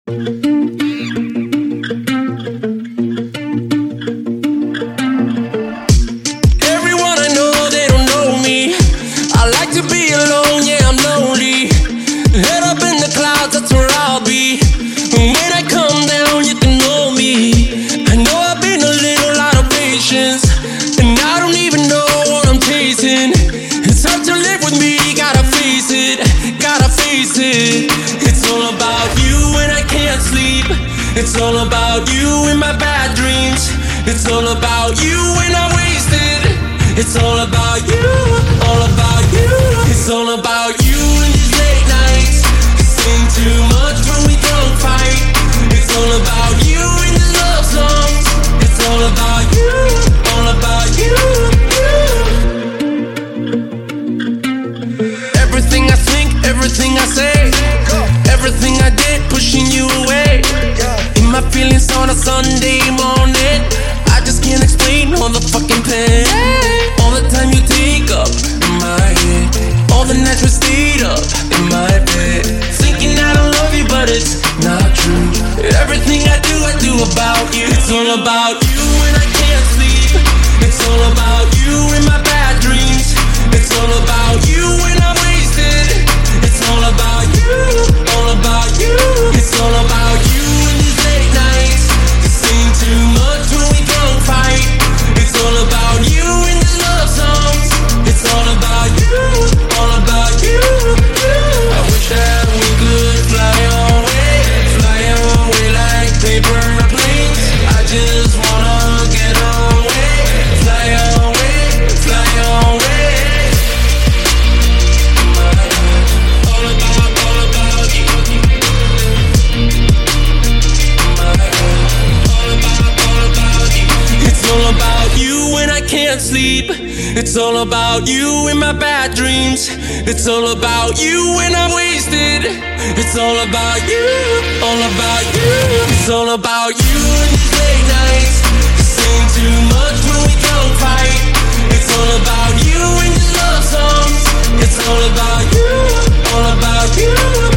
Everyone I know, they don't know me. I like to be alone, yeah, I'm lonely. Head up in the clouds, that's where I'll be. When I come down, you can know me. I know I've been a little out of patience, and I don't even know what I'm chasing. It's hard to live with me, gotta face it, gotta face it. It's all about you when I can't sleep. It's all about you in my bad dreams. It's all about you when I'm wasted. It's all about you, all about you. It's all about you in these late nights. Sing too much when we don't fight. It's all about you in the love songs. It's all about you, all about you. Everything I think, everything I say, everything I did, pushing you away. In my feelings on a Sunday morning, I just can't explain all the fucking pain. All the time you take up in my head, all the nights we stayed up in my bed, thinking I don't love you, but it's not true. Everything I do about you. It's all about you when I can't sleep. It's all about you in my bad dreams. It's all about you when I'm wasted. It's all about you, all about you. It's all about you in these late nights. Sing too much when we don't fight. It's all about you in these love songs. It's all about you, all about you. I wish that we could fly away like paper planes. I just wanna get away, fly away, fly away. All about you. All about you. It's all about you when I can't sleep. It's all about you in my bad dreams. It's all about you when I'm wasted. It's all about you, all about you. It's all about you in these late nights. Sing too much when we don't fight. It's all about you in these love songs. It's all about you, all about you.